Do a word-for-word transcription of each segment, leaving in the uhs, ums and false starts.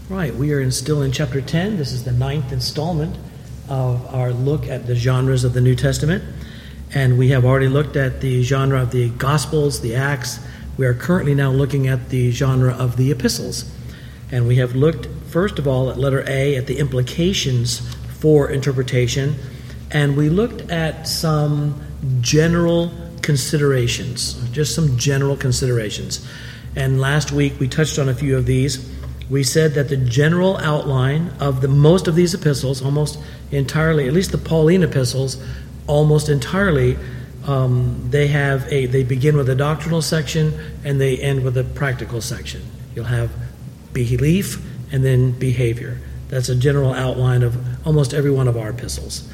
Right, we are in, still in chapter ten. This is the ninth installment of our look at the genres of the New Testament. And we have already looked at the genre of the Gospels, the Acts. We are currently now looking at the genre of the epistles. And we have looked, first of all, at letter A, at the implications for interpretation. And we looked at some general considerations, just some general considerations. And last week we touched on a few of these. We said that the general outline of the most of these epistles, almost entirely, at least the Pauline epistles, almost entirely, um, they have a they begin with a doctrinal section and they end with a practical section. You'll have belief and then behavior. That's a general outline of almost every one of our epistles.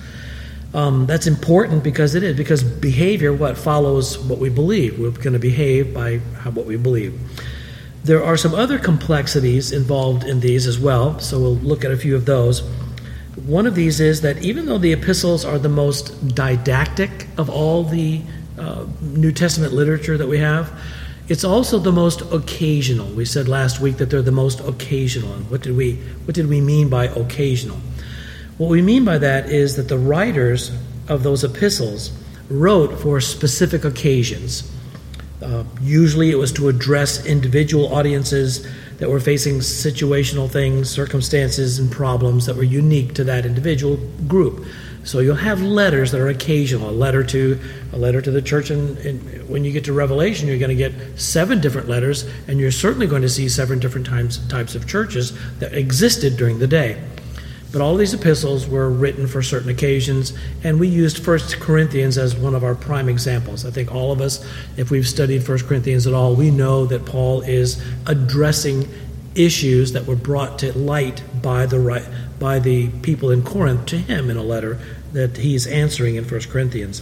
Um, that's important because it is, because behavior, what follows what we believe. We're going to behave by how, what we believe. There are some other complexities involved in these as well, so we'll look at a few of those. One of these is that even though the epistles are the most didactic of all the uh, New Testament literature that we have, it's also the most occasional. We said last week that they're the most occasional. And what did we what did we mean by occasional? What we mean by that is that the writers of those epistles wrote for specific occasions. Uh, usually it was to address individual audiences that were facing situational things, circumstances, and problems that were unique to that individual group. So you'll have letters that are occasional. A letter to a letter to the church, and when you get to Revelation, you're going to get seven different letters, and you're certainly going to see seven different times, types of churches that existed during the day. But all of these epistles were written for certain occasions, and we used First Corinthians as one of our prime examples. I think all of us, if we've studied First Corinthians at all, we know that Paul is addressing issues that were brought to light by the by the people in Corinth to him in a letter that he's answering in First Corinthians.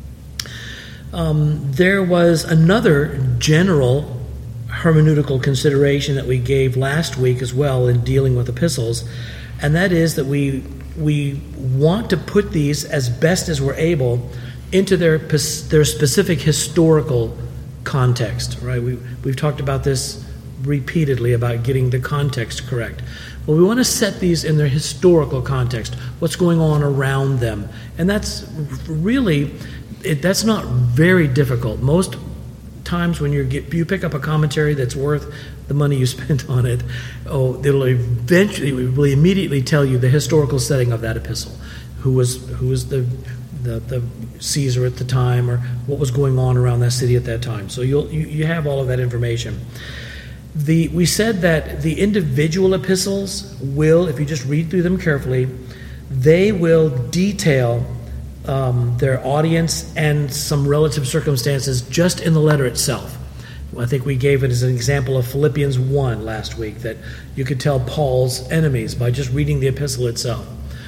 Um, there was another general hermeneutical consideration that we gave last week as well in dealing with epistles, and that is that we we want to put these as best as we're able into their their specific historical context. Right? We we've talked about this repeatedly about getting the context correct. Well, we want to set these in their historical context. What's going on around them, and that's really it, that's not very difficult. Most times when you get you pick up a commentary that's worth the money you spent on it, oh, it'll eventually, it will immediately tell you the historical setting of that epistle, who was who was the, the the Caesar at the time, or what was going on around that city at that time. So you'll you, you have all of that information. The we said that the individual epistles will, if you just read through them carefully, they will detail um, their audience and some relative circumstances just in the letter itself. I think we gave it as an example of Philippians one last week, that you could tell Paul's enemies by just reading the epistle itself.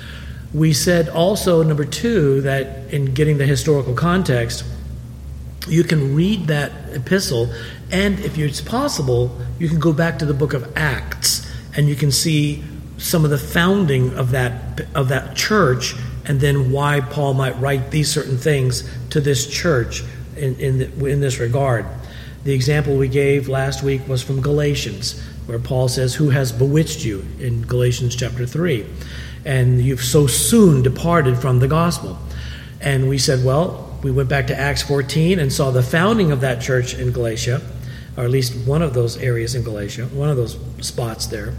We said also, number two, that in getting the historical context, you can read that epistle, and if it's possible, you can go back to the book of Acts, and you can see some of the founding of that of that church, and then why Paul might write these certain things to this church in in, the, in this regard. The example we gave last week was from Galatians, where Paul says, "Who has bewitched you?" in Galatians chapter three. And you've so soon departed from the gospel. And we said, well, we went back to Acts fourteen and saw the founding of that church in Galatia, or at least one of those areas in Galatia, one of those spots there.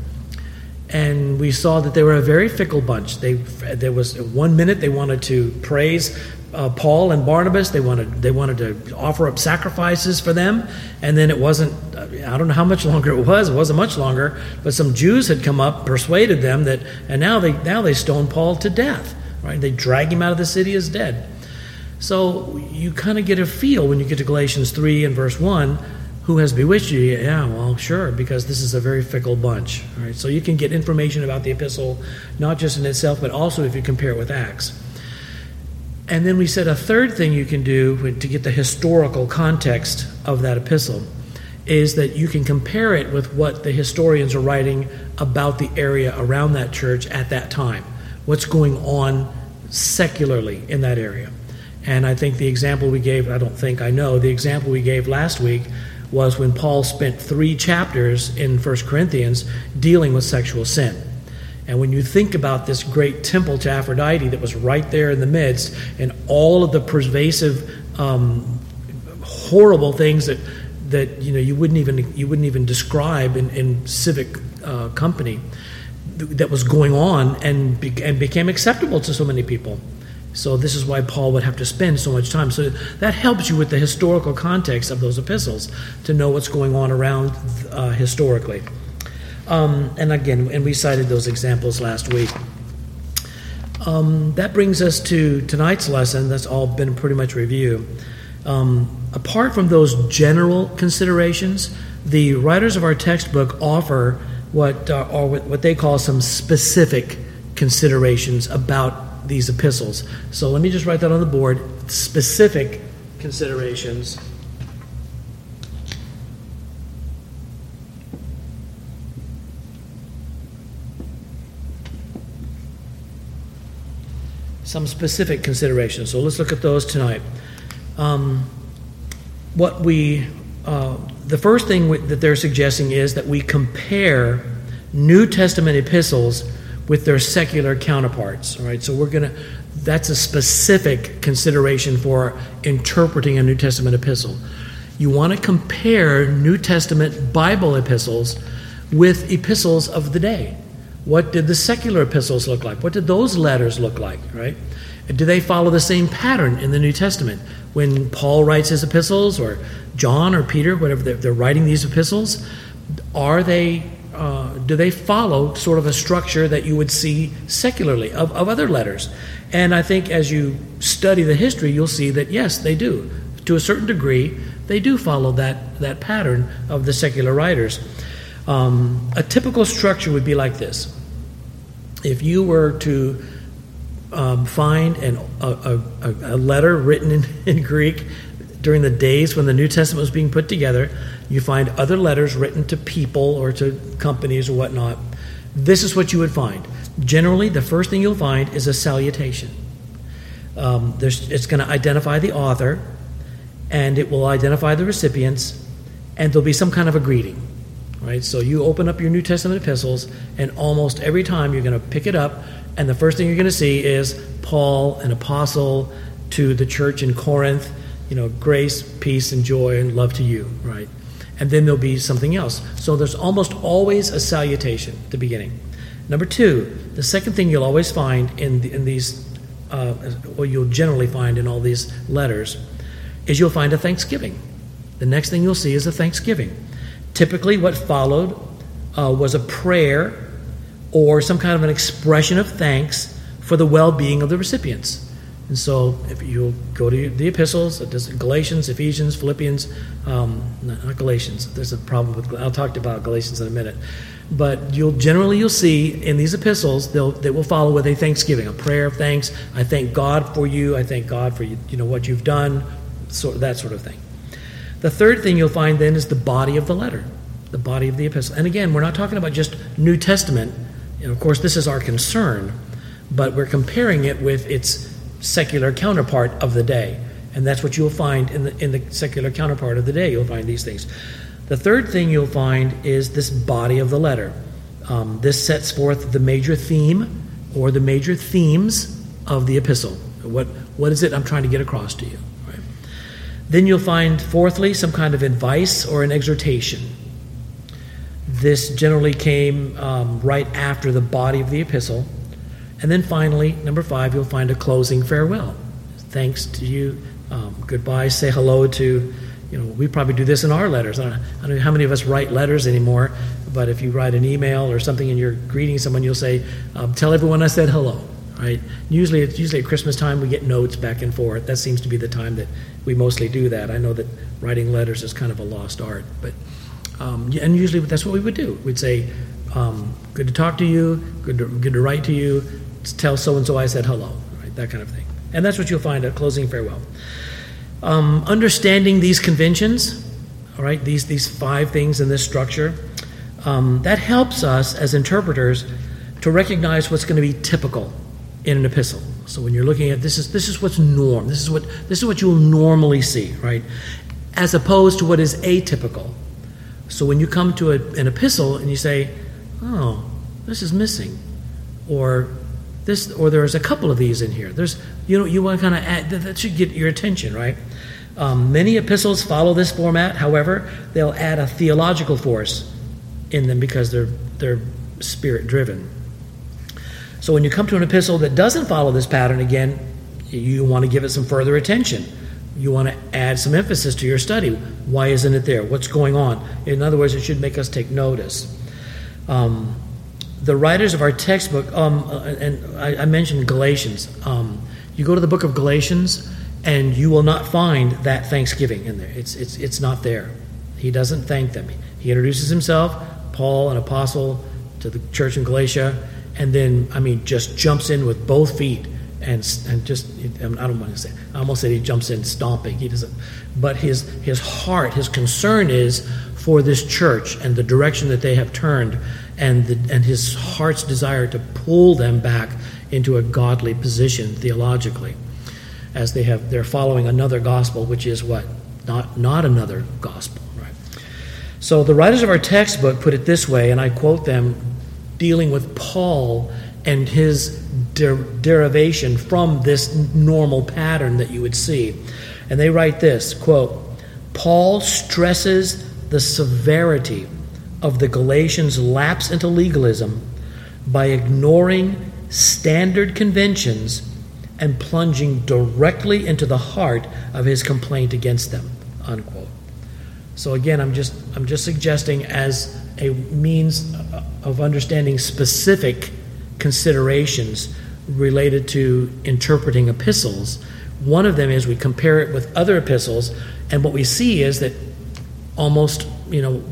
And we saw that they were a very fickle bunch. They, there was one minute they wanted to praise uh, Paul and Barnabas. They wanted they wanted to offer up sacrifices for them. And then it wasn't, I don't know how much longer it was. It wasn't much longer. But some Jews had come up, persuaded them that, and now they now they stone Paul to death. Right? They drag him out of the city as dead. So you kind of get a feel when you get to Galatians three and verse one. Who has bewitched you? Yeah, well, sure, because this is a very fickle bunch. All right, so you can get information about the epistle, not just in itself, but also if you compare it with Acts. And then we said a third thing you can do to get the historical context of that epistle is that you can compare it with what the historians are writing about the area around that church at that time. What's going on secularly in that area. And I think the example we gave, I don't think, I know, the example we gave last week was when Paul spent three chapters in First Corinthians dealing with sexual sin. And when you think about this great temple to Aphrodite that was right there in the midst, and all of the pervasive, um, horrible things that that you know you wouldn't even you wouldn't even describe in, in civic uh, company that was going on and, be, and became acceptable to so many people. So this is why Paul would have to spend so much time. So that helps you with the historical context of those epistles to know what's going on around uh, historically. Um, and again, and we cited those examples last week. Um, that brings us to tonight's lesson. That's all been pretty much review. Um, apart from those general considerations, the writers of our textbook offer what uh, are what they call some specific considerations about these epistles. So let me just write that on the board. Specific considerations. Some specific considerations. So let's look at those tonight. Um, what we, uh, the first thing we, that they're suggesting is that we compare New Testament epistles with their secular counterparts. All right, so we're gonna. That's a specific consideration for interpreting a New Testament epistle. You want to compare New Testament Bible epistles with epistles of the day. What did the secular epistles look like? What did those letters look like, right? Do they follow the same pattern in the New Testament? When Paul writes his epistles, or John or Peter, whatever they're, they're writing these epistles, are they, uh, do they follow sort of a structure that you would see secularly of, of other letters? And I think as you study the history, you'll see that, yes, they do. To a certain degree, they do follow that, that pattern of the secular writers. Um, a typical structure would be like this. If you were to um, find an, a, a, a letter written in, in Greek during the days when the New Testament was being put together, you find other letters written to people or to companies or whatnot. This is what you would find. Generally, the first thing you'll find is a salutation. Um, there's, it's going to identify the author, and it will identify the recipients, and there'll be some kind of a greeting. Right, so you open up your New Testament epistles, and almost every time you're going to pick it up, and the first thing you're going to see is Paul, an apostle to the church in Corinth, you know, grace, peace, and joy, and love to you, right? And then there'll be something else. So there's almost always a salutation at the beginning. Number two, the second thing you'll always find in the, in these, uh, or you'll generally find in all these letters, is you'll find a thanksgiving. The next thing you'll see is a thanksgiving. Typically, what followed uh, was a prayer or some kind of an expression of thanks for the well-being of the recipients. And so, if you go to the epistles, Galatians, Ephesians, Philippians, um, not Galatians. There's a problem with. I'll talk about Galatians in a minute, but you'll generally you'll see in these epistles they'll they will follow with a thanksgiving, a prayer of thanks. I thank God for you. I thank God for you. You know what you've done, so that sort of thing. The third thing you'll find then is the body of the letter, the body of the epistle. And again, we're not talking about just New Testament. You know, of course, this is our concern, but we're comparing it with its secular counterpart of the day. And that's what you'll find in the in the secular counterpart of the day. You'll find these things. The third thing you'll find is this body of the letter. Um, this sets forth the major theme or the major themes of the epistle. What what is it I'm trying to get across to you? Then you'll find, fourthly, some kind of advice or an exhortation. This generally came um, right after the body of the epistle. And then finally, number five, you'll find a closing farewell. Thanks to you, um, goodbye, say hello to, you know, we probably do this in our letters. I don't, I don't know how many of us write letters anymore, but if you write an email or something and you're greeting someone, you'll say, um, tell everyone I said hello. Right? Usually, it's usually at Christmas time we get notes back and forth. That seems to be the time that we mostly do that. I know that writing letters is kind of a lost art, but um, and usually that's what we would do. We'd say, um, "Good to talk to you. Good to, good to write to you. Tell so and so I said hello." Right? That kind of thing. And that's what you'll find at closing farewell. Um, understanding these conventions, all right, these these five things in this structure, um, that helps us as interpreters to recognize what's going to be typical in an epistle. So when you're looking at this is this is what's norm. This is what this is what you'll normally see, right? as opposed to what is atypical. So when you come to a, an epistle and you say, oh, this is missing, or this, or there's a couple of these in here. There's, you know, you want to kind of add, that should get your attention, right? Um, many epistles follow this format. However, they'll add a theological force in them because they're they're spirit-driven. So when you come to an epistle that doesn't follow this pattern, again, you want to give it some further attention. You want to add some emphasis to your study. Why isn't it there? What's going on? In other words, it should make us take notice. Um, the writers of our textbook, um, and I, I mentioned Galatians. Um, you go to the book of Galatians, and you will not find that thanksgiving in there. It's it's it's not there. He doesn't thank them. He introduces himself, Paul, an apostle to the church in Galatia, and then, I mean, just jumps in with both feet and and just, I don't want to say, I almost said he jumps in stomping. He doesn't. But his his heart, his concern is for this church and the direction that they have turned, and the, and his heart's desire to pull them back into a godly position theologically, as they have they're following another gospel, which is what? Not not another gospel, right? So the writers of our textbook put it this way, and I quote them, dealing with Paul and his der- derivation from this normal pattern that you would see. And they write this, quote, Paul stresses the severity of the Galatians' lapse into legalism by ignoring standard conventions and plunging directly into the heart of his complaint against them, unquote. So again, I'm just I'm just suggesting as a means of understanding specific considerations related to interpreting epistles. One of them is we compare it with other epistles, and what we see is that almost, you know,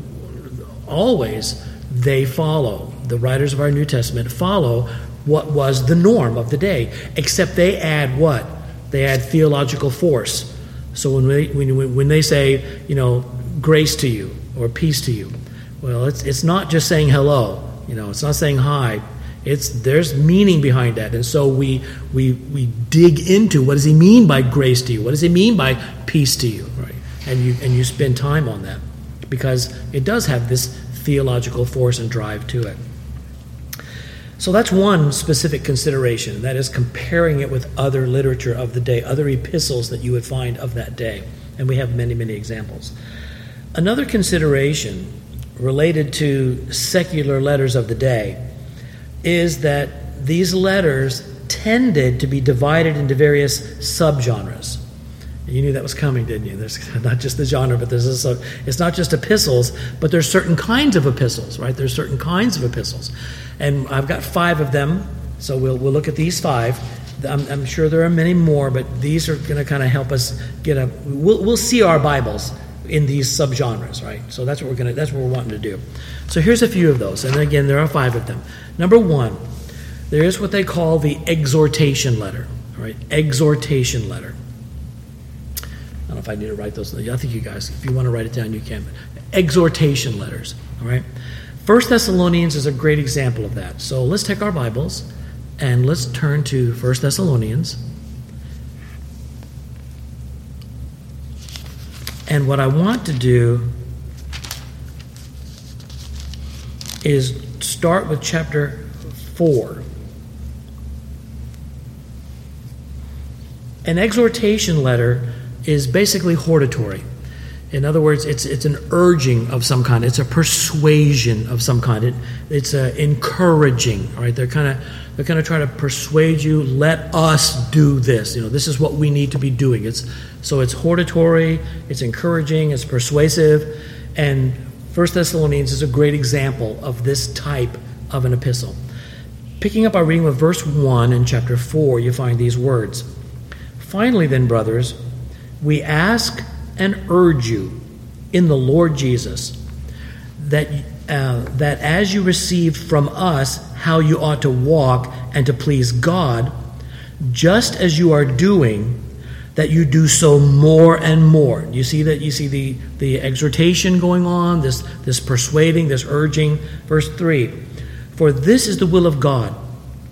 always they follow, the writers of our New Testament follow what was the norm of the day, except they add what? They add theological force. So when they, when, when they say, you know, grace to you or peace to you, well, it's it's not just saying hello, you know, it's not saying hi. It's there's meaning behind that, and so we we we dig into what does he mean by grace to you? What does he mean by peace to you? Right, and you and you spend time on that because it does have this theological force and drive to it. So that's one specific consideration. That is comparing it with other literature of the day, other epistles that you would find of that day, and we have many many examples. Another consideration related to secular letters of the day is that these letters tended to be divided into various subgenres. You knew that was coming, didn't you? There's not just the genre, but there's a sub, it's not just epistles, but there's certain kinds of epistles, right? There's certain kinds of epistles. And I've got five of them, so we'll we'll look at these five. I'm, I'm sure there are many more, but these are going to kind of help us get a we'll we'll see our Bibles in these subgenres, right? So that's what we're gonna that's what we're wanting to do. So here's a few of those, and again, there are five of them. Number one, there is what they call the exhortation letter, all right? Exhortation letter. I don't know if I need to write those. I think you guys, if you want to write it down, you can. Exhortation letters, all right? First Thessalonians is a great example of that. So let's take our Bibles and let's turn to First Thessalonians. And what I want to do is start with chapter four. An exhortation letter is basically hortatory. In other words, it's it's an urging of some kind. It's a persuasion of some kind. It, it's a encouraging. All right, they're kind of they're kind of trying to persuade you. Let us do this. You know, this is what we need to be doing. It's so it's hortatory. It's encouraging. It's persuasive. And First Thessalonians is a great example of this type of an epistle. Picking up our reading with verse one in chapter four, you find these words. Finally, then, brothers, we ask and urge you in the Lord Jesus that uh, that as you received from us how you ought to walk and to please God, just as you are doing, that you do so more and more. You see that you see the, the exhortation going on, this this persuading, this urging. Verse three, for this is the will of God,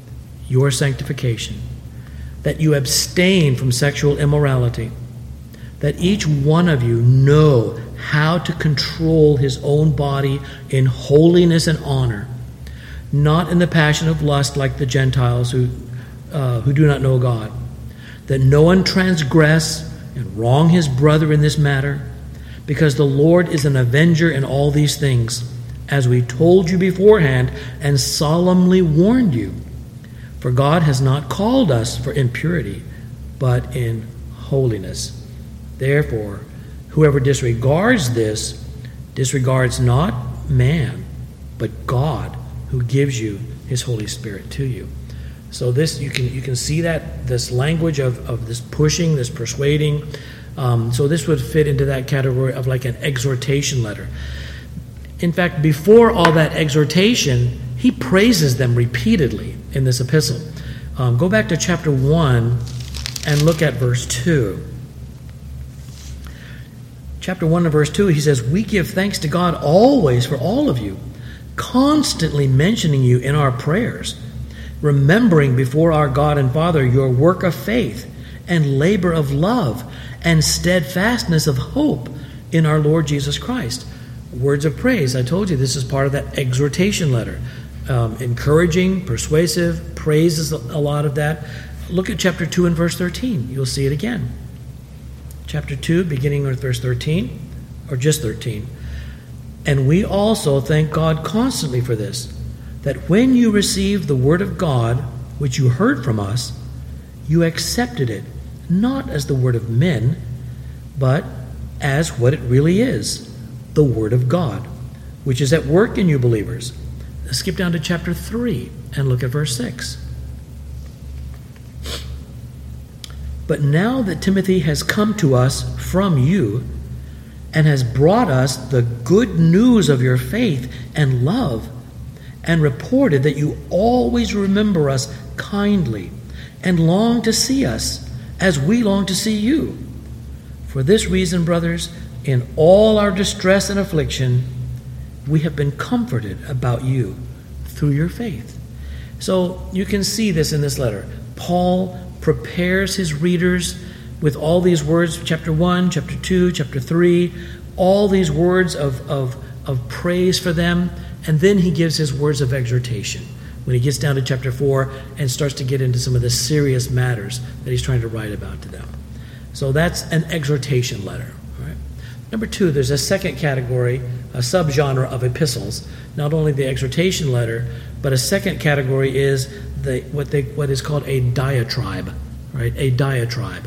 your sanctification, that you abstain from sexual immorality, that each one of you know how to control his own body in holiness and honor, not in the passion of lust like the Gentiles who, uh, who do not know God, that no one transgress and wrong his brother in this matter, because the Lord is an avenger in all these things, as we told you beforehand and solemnly warned you. For God has not called us for impurity, but in holiness. Therefore, whoever disregards this disregards not man, but God, who gives you his Holy Spirit to you. So this, you can you can see that, this language of, of this pushing, this persuading. Um, so this would fit into that category of like an exhortation letter. In fact, before all that exhortation, he praises them repeatedly in this epistle. Um, go back to chapter one and look at verse two. Chapter one and verse two, he says, "We give thanks to God always for all of you, constantly mentioning you in our prayers, remembering before our God and Father your work of faith and labor of love and steadfastness of hope in our Lord Jesus Christ." Words of praise. I told you this is part of that exhortation letter. Um, encouraging, persuasive, praise is a lot of that. Look at chapter two and verse thirteen. You'll see it again. Chapter two, beginning with verse thirteen, or just thirteen. "And we also thank God constantly for this, that when you received the word of God, which you heard from us, you accepted it, not as the word of men, but as what it really is, the word of God, which is at work in you believers." Skip down to chapter three and look at verse six. "But now that Timothy has come to us from you and has brought us the good news of your faith and love, and reported that you always remember us kindly and long to see us as we long to see you. For this reason, brothers, in all our distress and affliction, we have been comforted about you through your faith." So you can see this in this letter. Paul prepares his readers with all these words, chapter one, chapter two, chapter three, all these words of, of, of praise for them, and then he gives his words of exhortation when he gets down to chapter four and starts to get into some of the serious matters that he's trying to write about to them. So that's an exhortation letter. Right? Number two, there's a second category, a subgenre of epistles. Not only the exhortation letter, but a second category is the what they what is called a diatribe, right? A diatribe.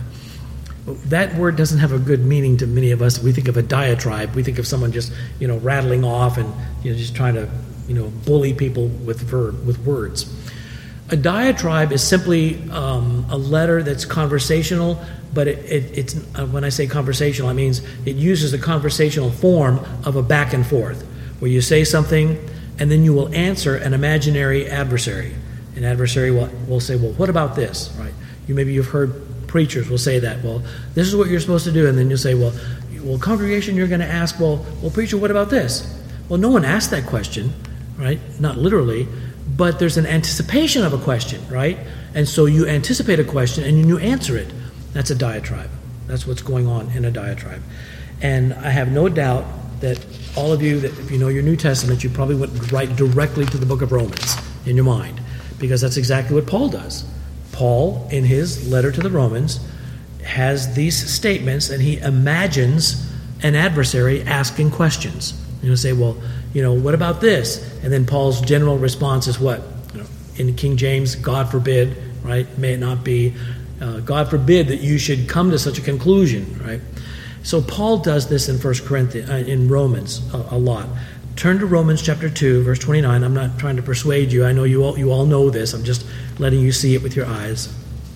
That word doesn't have a good meaning to many of us. We think of a diatribe. We think of someone just, you know, rattling off and, you know, just trying to, you know, bully people with verb, with words. A diatribe is simply um, a letter that's conversational, but it, it, it's uh, when I say conversational, it means it uses the conversational form of a back and forth, where you say something and then you will answer an imaginary adversary. An adversary will, will say, "Well, what about this?" Right? You maybe you've heard preachers will say that. "Well, this is what you're supposed to do," and then you'll say, "Well, well, congregation, you're going to ask, well, well, preacher, what about this?" Well, no one asked that question, right? Not literally, but there's an anticipation of a question, right? And so you anticipate a question and you answer it. That's a diatribe. That's what's going on in a diatribe. And I have no doubt that all of you, that if you know your New Testament, you probably went right directly to the book of Romans in your mind, because that's exactly what Paul does. Paul, in his letter to the Romans, has these statements, and he imagines an adversary asking questions. You know, say, "Well, you know, what about this?" And then Paul's general response is what? You know, in King James, "God forbid," right? "May it not be. Uh, God forbid that you should come to such a conclusion," right? So Paul does this in First Corinthians, uh, in Romans, a, a lot. Turn to Romans chapter two, verse twenty-nine. I'm not trying to persuade you. I know you all, you all know this. I'm just letting you see it with your eyes.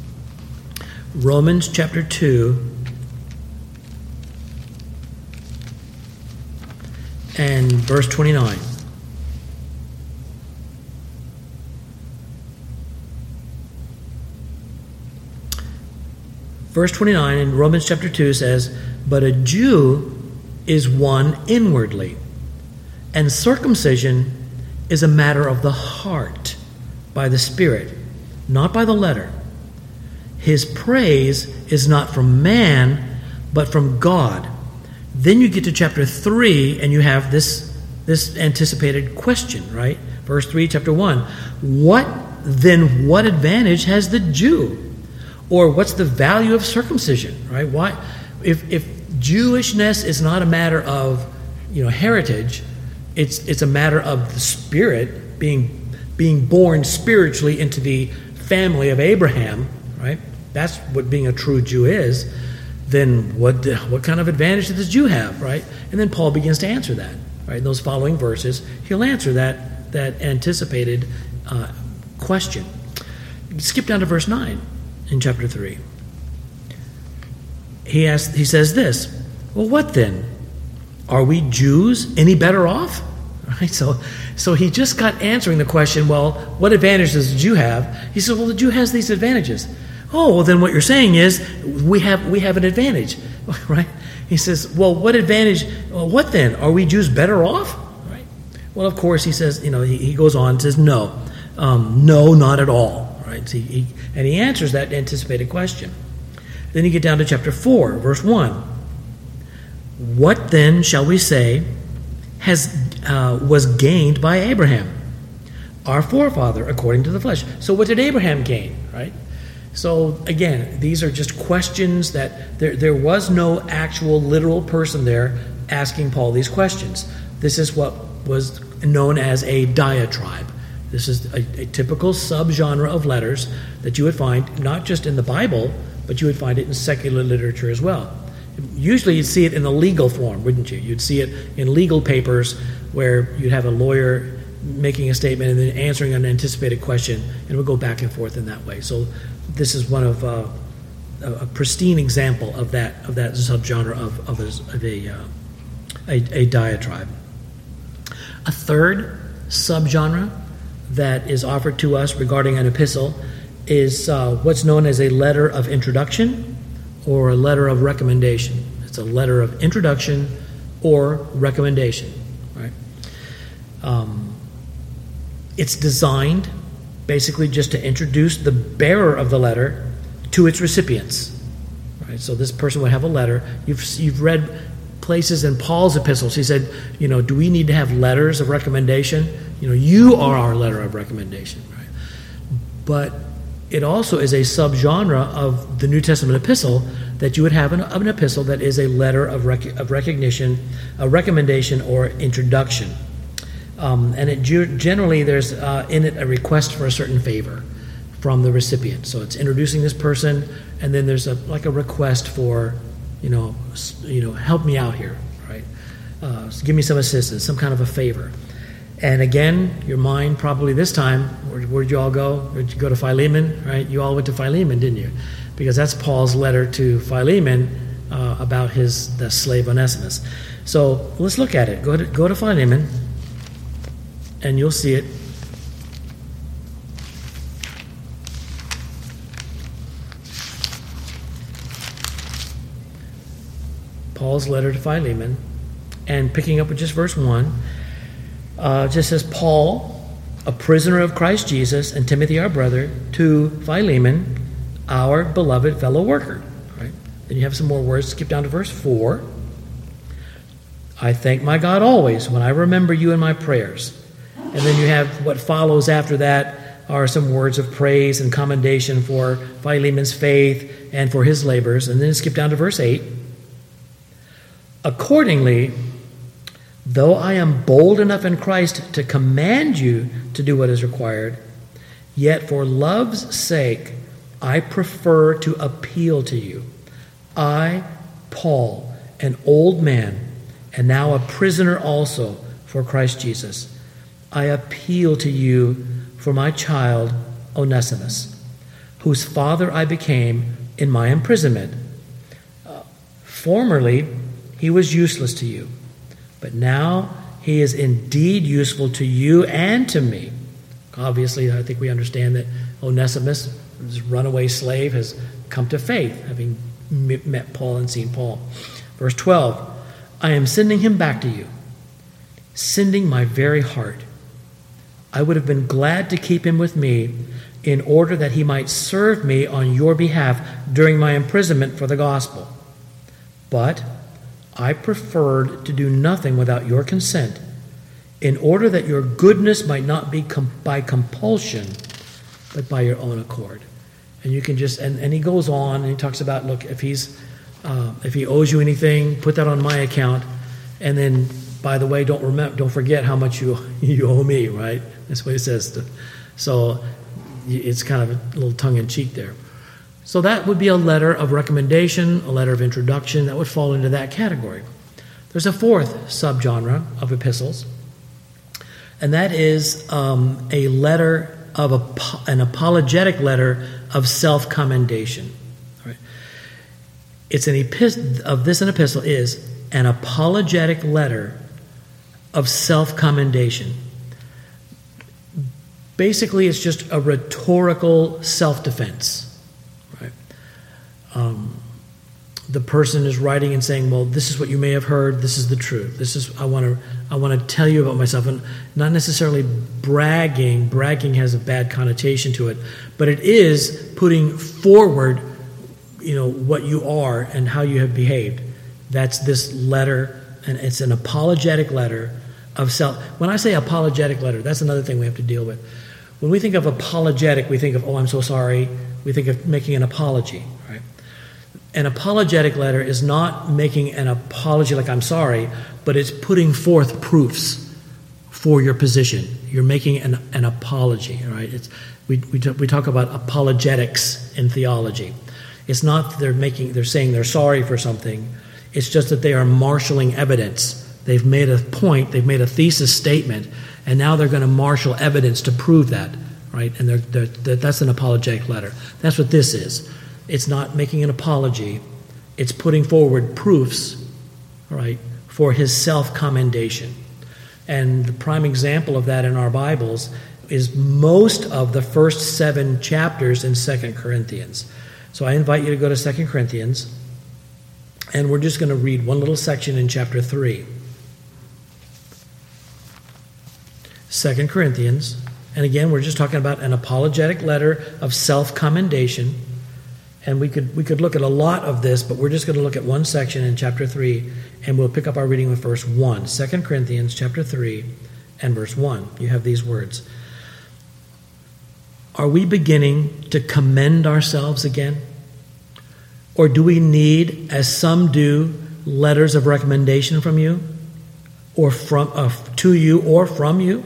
Romans chapter two and verse twenty-nine. Verse twenty-nine in Romans chapter two says, "But a Jew is one inwardly, and circumcision is a matter of the heart, by the Spirit, not by the letter. His praise is not from man, but from God. Then you get to chapter three, and you have this, this anticipated question, right? Verse three, chapter one. What then, what advantage has the Jew? Or what's the value of circumcision, right? Why, if, if Jewishness is not a matter of, you know, heritage, it's, it's a matter of the Spirit being, being born spiritually into the family of Abraham, right? That's what being a true Jew is. Then what what kind of advantage does the Jew have, right? And then Paul begins to answer that, right? In those following verses, he'll answer that that anticipated uh, question. Skip down to verse nine in chapter three. He asks, he says this, well, what then? Are we Jews any better off? Right? So, so he just got answering the question, well, what advantage does the Jew have? He said, well, the Jew has these advantages. Oh, well, then what you're saying is we have we have an advantage, right? He says, well, what advantage, well, what then? Are we Jews better off? Right? Well, of course, he says, you know, he, he goes on and says, no, um, no, not at all, right? So he, he, and he answers that anticipated question. Then you get down to chapter four, verse one. What then shall we say has uh, was gained by Abraham, our forefather, according to the flesh? So what did Abraham gain, right? So again, these are just questions that there, there was no actual literal person there asking Paul these questions. This is what was known as a diatribe. This is a, a typical subgenre of letters that you would find not just in the Bible, but you would find it in secular literature as well. Usually you'd see it in the legal form, wouldn't you? You'd see it in legal papers where you'd have a lawyer making a statement and then answering an anticipated question, and it would go back and forth in that way. So this is one of uh, a pristine example of that of that subgenre of of a of a, uh, a, a diatribe. A third subgenre that is offered to us regarding an epistle is uh, what's known as a letter of introduction or a letter of recommendation. It's a letter of introduction or recommendation, right? Um, it's designed basically just to introduce the bearer of the letter to its recipients. Right? So this person would have a letter. You've you've read places in Paul's epistles. He said, you know, do we need to have letters of recommendation? You know, you are our letter of recommendation. Right? But it also is a subgenre of the New Testament epistle that you would have an, an epistle that is a letter of, rec- of recognition, a recommendation, or introduction. Um, and it generally there's uh, in it a request for a certain favor from the recipient. So it's introducing this person, and then there's a like a request for, you know, you know, help me out here, right? Uh, give me some assistance, some kind of a favor. And again, your mind probably this time, where, where'd you all go? Where'd you go to Philemon, right? You all went to Philemon, didn't you? Because that's Paul's letter to Philemon uh, about his the slave Onesimus. So let's look at it. Go to go to Philemon. And you'll see it. Paul's letter to Philemon. And picking up with just verse one, uh, just says, Paul, a prisoner of Christ Jesus, and Timothy our brother, to Philemon, our beloved fellow worker. Right? Then you have some more words. Skip down to verse four. I thank my God always when I remember you in my prayers. And then you have what follows after that are some words of praise and commendation for Philemon's faith and for his labors. And then skip down to verse eight. Accordingly, though I am bold enough in Christ to command you to do what is required, yet for love's sake I prefer to appeal to you. I, Paul, an old man, and now a prisoner also for Christ Jesus, I appeal to you for my child Onesimus, whose father I became in my imprisonment. Uh, formerly, he was useless to you, but now he is indeed useful to you and to me. Obviously, I think we understand that Onesimus, this runaway slave, has come to faith, having met Paul and seen Paul. Verse twelve, I am sending him back to you, sending my very heart. I would have been glad to keep him with me in order that he might serve me on your behalf during my imprisonment for the gospel. But I preferred to do nothing without your consent, in order that your goodness might not be com- by compulsion, but by your own accord. And you can just, and, and he goes on, and he talks about, look, if he's, uh, if he owes you anything, put that on my account, and then, by the way, don't remember, don't forget how much you you owe me, right? That's what he says. To, so it's kind of a little tongue-in-cheek there. So that would be a letter of recommendation, a letter of introduction, that would fall into that category. There's a fourth subgenre of epistles, and that is um, a letter of a, an apologetic letter of self-commendation. Right? It's an epistle of this. An epistle is an apologetic letter of self-commendation. Basically, it's just a rhetorical self-defense. Right? Um, the person is writing and saying, "Well, this is what you may have heard. This is the truth. This is I want to I want to tell you about myself," and not necessarily bragging. Bragging has a bad connotation to it, but it is putting forward, you know, what you are and how you have behaved. That's this letter, and it's an apologetic letter of self. When I say apologetic letter, that's another thing we have to deal with. When we think of apologetic, we think of, oh, I'm so sorry. We think of making an apology, right? An apologetic letter is not making an apology like I'm sorry, but it's putting forth proofs for your position. You're making an, an apology, right? It's we we talk, we talk about apologetics in theology. It's not that they're making they're saying they're sorry for something. It's just that they are marshaling evidence. They've made a point, they've made a thesis statement, and now they're going to marshal evidence to prove that, right? And they're, they're, they're, that's an apologetic letter. That's what this is. It's not making an apology. It's putting forward proofs, right, for his self-commendation. And the prime example of that in our Bibles is most of the first seven chapters in Second Corinthians. So I invite you to go to Second Corinthians, and we're just going to read one little section in chapter three. Second Corinthians, and again, we're just talking about an apologetic letter of self-commendation, and we could we could look at a lot of this, but we're just going to look at one section in chapter three, and we'll pick up our reading with verse one. Second Corinthians chapter three and verse one. You have these words. Are we beginning to commend ourselves again? Or do we need, as some do, letters of recommendation from you, or from uh, to you, or from you?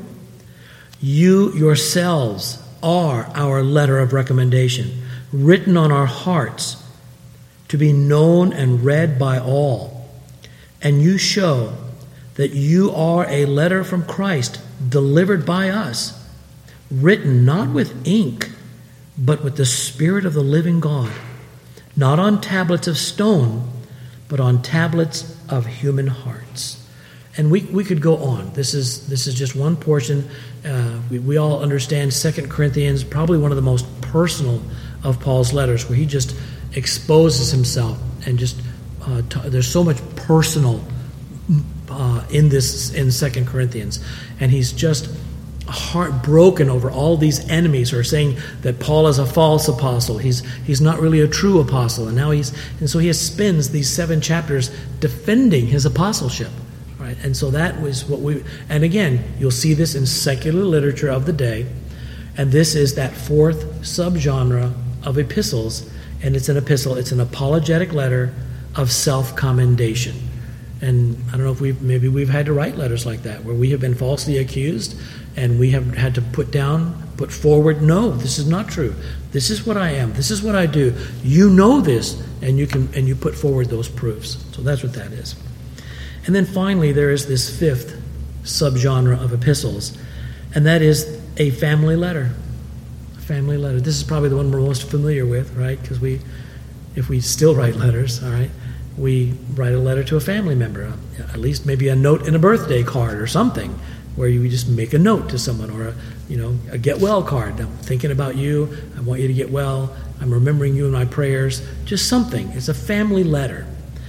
You yourselves are our letter of recommendation, written on our hearts, to be known and read by all. And you show that you are a letter from Christ, delivered by us, written not with ink, but with the Spirit of the living God, not on tablets of stone, but on tablets of human hearts. And we, we could go on. This is this is just one portion. Uh, we, we all understand Second Corinthians, probably one of the most personal of Paul's letters, where he just exposes himself and just uh, t- there's so much personal uh, in this in Second Corinthians, and he's just heartbroken over all these enemies who are saying that Paul is a false apostle. He's he's not really a true apostle, and now he's and so he spends these seven chapters defending his apostleship. Right? And so that was what we, and again, you'll see this in secular literature of the day, and this is that fourth subgenre of epistles, and it's an epistle, it's an apologetic letter of self-commendation. And I don't know if we've, maybe we've had to write letters like that, where we have been falsely accused, and we have had to put down, put forward, no, this is not true. This is what I am. This is what I do. You know this, and you can, and you put forward those proofs. So that's what that is. And then finally, there is this fifth subgenre of epistles, and that is a family letter. A family letter. This is probably the one we're most familiar with, right? Because we, if we still write letters, all right, we write a letter to a family member, at least maybe a note in a birthday card or something, where you just make a note to someone, or a, you know, a get well card. I'm thinking about you. I want you to get well. I'm remembering you in my prayers. Just something. It's a family letter.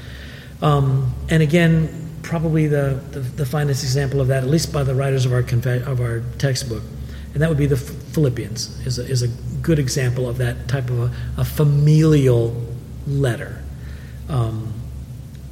Um, and again, probably the, the, the finest example of that, at least by the writers of our conf- of our textbook, and that would be the Philippians, is a, is a good example of that type of a, a familial letter. Um,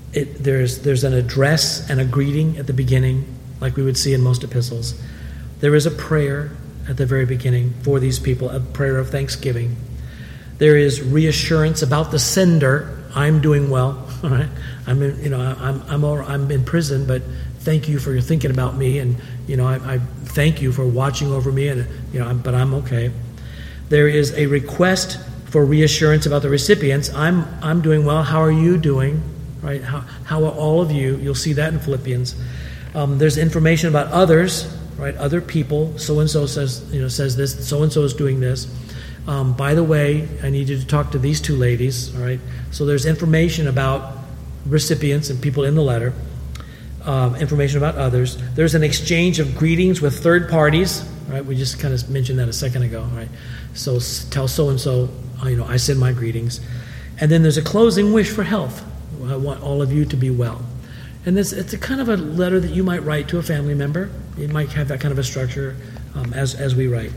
it, there's, there's an address and a greeting at the beginning, like we would see in most epistles. There is a prayer at the very beginning for these people, a prayer of thanksgiving. There is reassurance about the sender. I'm doing well. All right, I'm in, you know I'm I'm I'm in prison, but thank you for your thinking about me, and you know I, I thank you for watching over me, and you know I'm, but I'm okay. There is a request for reassurance about the recipients. I'm I'm doing well. How are you doing? Right? How how are all of you? You'll see that in Philippians. Um, there's information about others. Right? Other people. So and so says you know says this. So and so is doing this. Um, by the way, I need you to talk to these two ladies, all right? So there's information about recipients and people in the letter, um, information about others. There's an exchange of greetings with third parties, right? We just kind of mentioned that a second ago, right? So s- tell so-and-so, uh, you know, I send my greetings. And then there's a closing wish for health. I want all of you to be well. And this, it's a kind of a letter that you might write to a family member. It might have that kind of a structure um, as, as we write.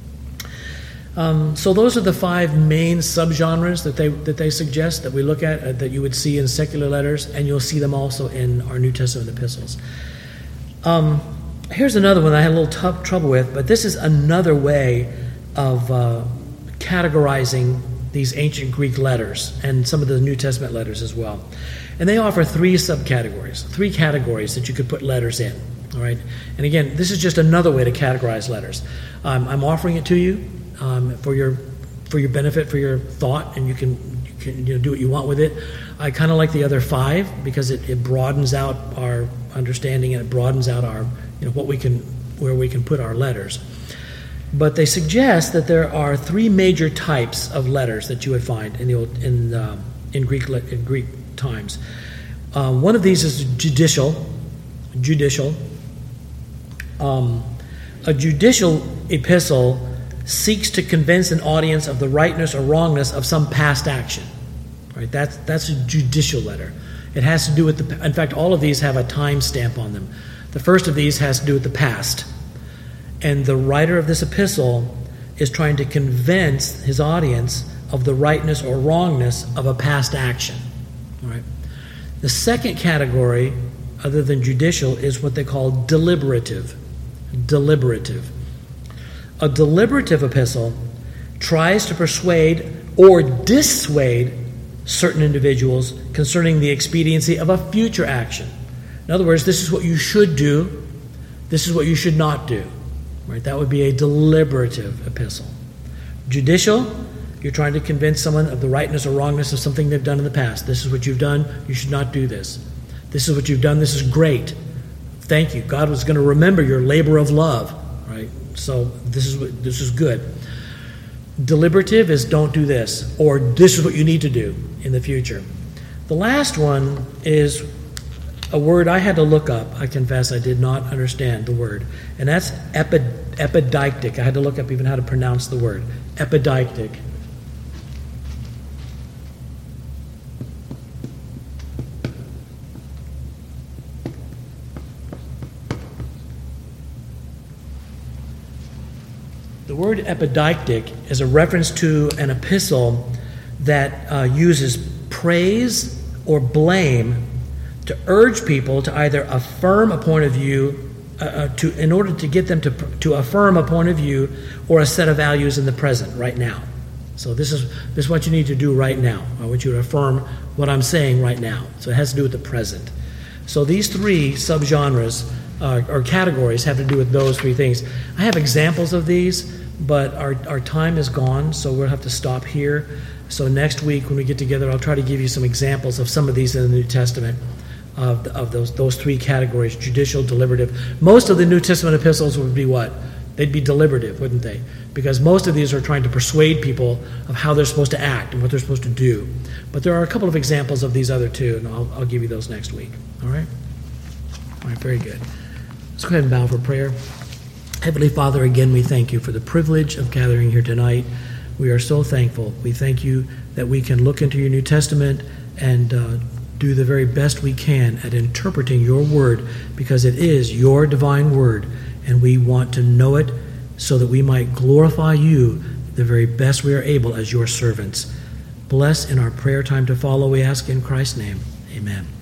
Um, so those are the five main subgenres that they that they suggest that we look at, uh, that you would see in secular letters, and you'll see them also in our New Testament epistles. Um, here's another one that I had a little tough trouble with, but this is another way of uh, categorizing these ancient Greek letters and some of the New Testament letters as well. And they offer three subcategories, three categories that you could put letters in. All right, and again, this is just another way to categorize letters. Um, I'm offering it to you. Um, for your for your benefit, for your thought, and you can you can you know, do what you want with it. I kind of like the other five because it, it broadens out our understanding and it broadens out our you know what we can where we can put our letters. But they suggest that there are three major types of letters that you would find in the old, in uh, in Greek in Greek times. Um, one of these is judicial. Judicial. Um, a judicial epistle seeks to convince an audience of the rightness or wrongness of some past action. Right? That's that's a judicial letter. It has to do with the. In fact, all of these have a time stamp on them. The first of these has to do with the past, and the writer of this epistle is trying to convince his audience of the rightness or wrongness of a past action. All right. The second category, other than judicial, is what they call deliberative. Deliberative. A deliberative epistle tries to persuade or dissuade certain individuals concerning the expediency of a future action. In other words, this is what you should do, this is what you should not do. Right? That would be a deliberative epistle. Judicial, you're trying to convince someone of the rightness or wrongness of something they've done in the past. This is what you've done, you should not do this. This is what you've done, this is great. Thank you. God was going to remember your labor of love. Right? So this is what, this is good. Deliberative is don't do this, or this is what you need to do in the future. The last one is a word I had to look up. I confess I did not understand the word, and that's epi, epideictic. I had to look up even how to pronounce the word epideictic. The word epideictic is a reference to an epistle that uh, uses praise or blame to urge people to either affirm a point of view, uh, uh, to in order to get them to to affirm a point of view or a set of values in the present, right now. So this is this is what you need to do right now. I want you to affirm what I'm saying right now. So it has to do with the present. So these three subgenres uh, or categories have to do with those three things. I have examples of these, but our, our time is gone, so we'll have to stop here. So next week when we get together, I'll try to give you some examples of some of these in the New Testament, of, of those those three categories, judicial, deliberative. Most of the New Testament epistles would be what? They'd be deliberative, wouldn't they? Because most of these are trying to persuade people of how they're supposed to act and what they're supposed to do. But there are a couple of examples of these other two, and I'll, I'll give you those next week. All right? All right, very good. Let's go ahead and bow for prayer. Heavenly Father, again, we thank you for the privilege of gathering here tonight. We are so thankful. We thank you that we can look into your New Testament and uh, do the very best we can at interpreting your word, because it is your divine word, and we want to know it so that we might glorify you the very best we are able as your servants. Bless in our prayer time to follow, we ask in Christ's name. Amen.